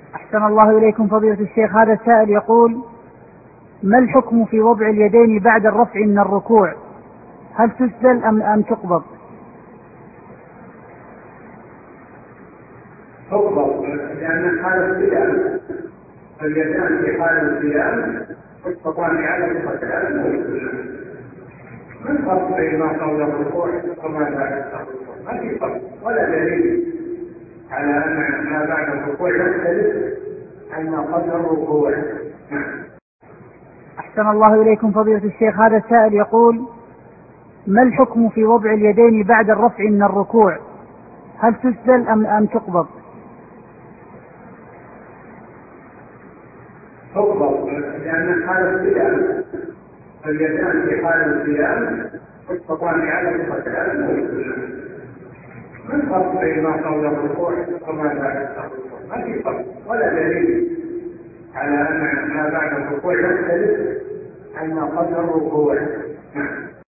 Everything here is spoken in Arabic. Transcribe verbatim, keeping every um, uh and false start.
أحسن الله إليكم فضيلة الشيخ. هذا السائل يقول: ما الحكم في وضع اليدين بعد الرفع من الركوع؟ هل تسدل أم أم تقبض؟ تقبض، لأن حال القيام اليدان في حال القيام تستطيع على القتال والسلام. من فرق بين ما قبل الركوع وما بعد الركوع؟ ما في فرق ولا دليل على أن ما بعد الركوع يختلف عن ما قبل الركوع. أحسن الله إليكم فضيلة الشيخ. هذا السائل يقول: ما الحكم في وضع اليدين بعد الرفع من الركوع؟ هل تسدل أم أم تقبض؟ تقبض، لأن حال القيام اليدان في حال القيام تستطيع على القتال والسلام. من فرق بين ما قبل الركوع وما بعد الركوع؟ ما في فرق ولا دليل على أن ما بعد الركوع يختلف عن ما قبل الركوع.